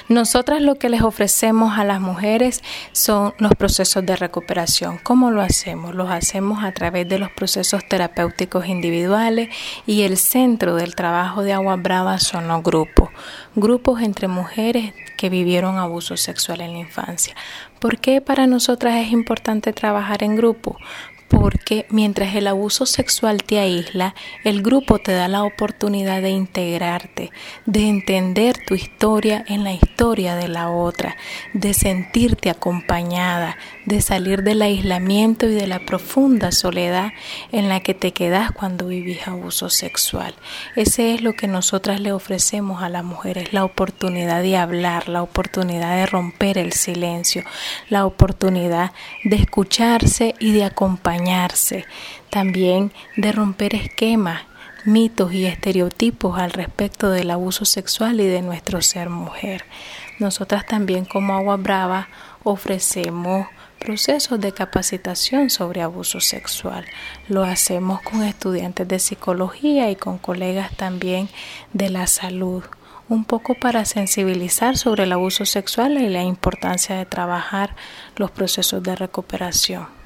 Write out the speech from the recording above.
Nosotras lo que les ofrecemos a las mujeres son los procesos de recuperación. ¿Cómo lo hacemos? Los hacemos a través de los procesos terapéuticos individuales y el centro del trabajo de Aguas Bravas son los grupos. Grupos entre mujeres que vivieron abuso sexual en la infancia. ¿Por qué para nosotras es importante trabajar en grupo? Porque mientras el abuso sexual te aísla, el grupo te da la oportunidad de integrarte, de entender tu historia en la historia de la otra, de sentirte acompañada, de salir del aislamiento y de la profunda soledad en la que te quedas cuando vivís abuso sexual. Ese es lo que nosotras le ofrecemos a las mujeres, la oportunidad de hablar, la oportunidad de romper el silencio, la oportunidad de escucharse y de acompañarse. También de romper esquemas, mitos y estereotipos al respecto del abuso sexual y de nuestro ser mujer. Nosotras también como Aguas Bravas ofrecemos procesos de capacitación sobre abuso sexual. Lo hacemos con estudiantes de psicología y con colegas también de la salud, un poco para sensibilizar sobre el abuso sexual y la importancia de trabajar los procesos de recuperación.